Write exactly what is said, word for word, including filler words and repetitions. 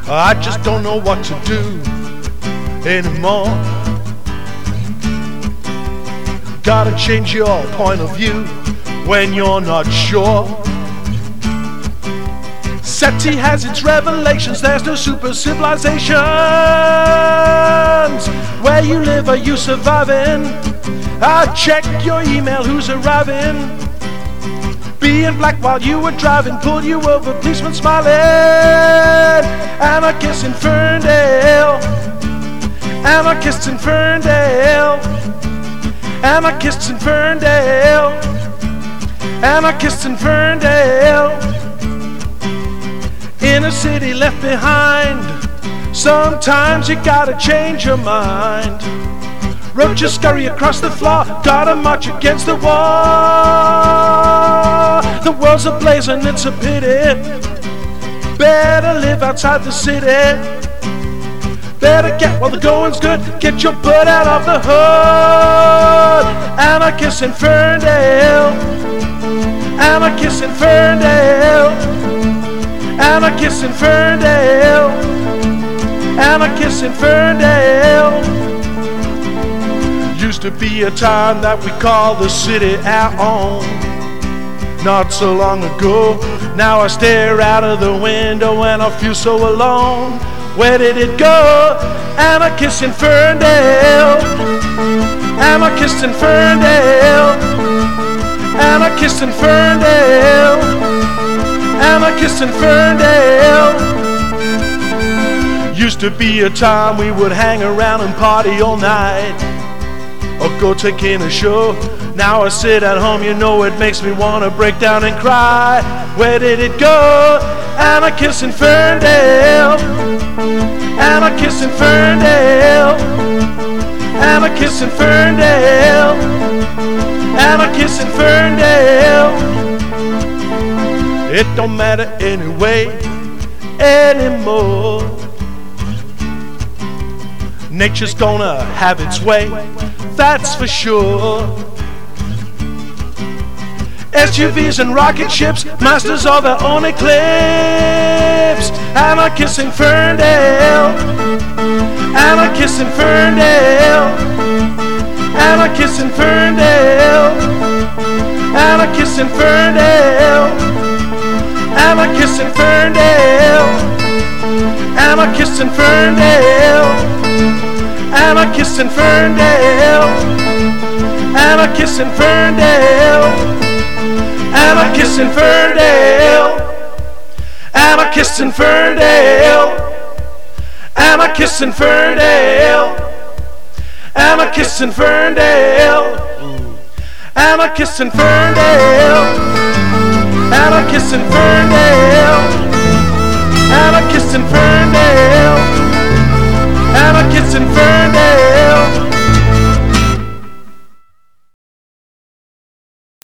I just don't know what to do anymore. Gotta change your point of view when you're not sure. SETI has its revelations, there's no super civilizations. Where you live, are you surviving? I check your email, who's arriving? Being black while you were driving, pulled you over, policeman smiling. Anarchist in Ferndale, anarchists in Ferndale, anarchists in Ferndale, anarchists in Ferndale. In a city left behind, sometimes you gotta change your mind. Roaches scurry across the floor, gotta march against the wall. The world's ablaze and it's a pity. Better live outside the city. Better get while the going's good, get your butt out of the hood. Anarchists in Ferndale, anarchists in Ferndale, anarchists in Ferndale, anarchists in Ferndale. Used to be a time that we call the city our own. Not so long ago, now I stare out of the window and I feel so alone. Where did it go? Anarchists in Ferndale, anarchists in Ferndale, anarchists in Ferndale, anarchists in Ferndale. Used to be a time we would hang around and party all night, or go take in a show. Now I sit at home, you know it makes me wanna break down and cry. Where did it go? Anarchists in Ferndale, anarchists in Ferndale, anarchists in Ferndale, anarchists in Ferndale. It don't matter anyway anymore. Nature's gonna have its way, that's for sure. S U Vs and rocket ships, masters of their own eclipse. Anarchists in Ferndale, anarchists in Ferndale, anarchists in Ferndale, anarchists in Ferndale, anarchists in Ferndale, anarchists in Ferndale, anarchists in Ferndale, anarchists in Ferndale, anarchists in Ferndale, anarchists in Ferndale, anarchists in Ferndale, anarchists in Ferndale, anarchists in Ferndale, anarchists in Ferndale, anarchists in Ferndale, anarchists in Ferndale.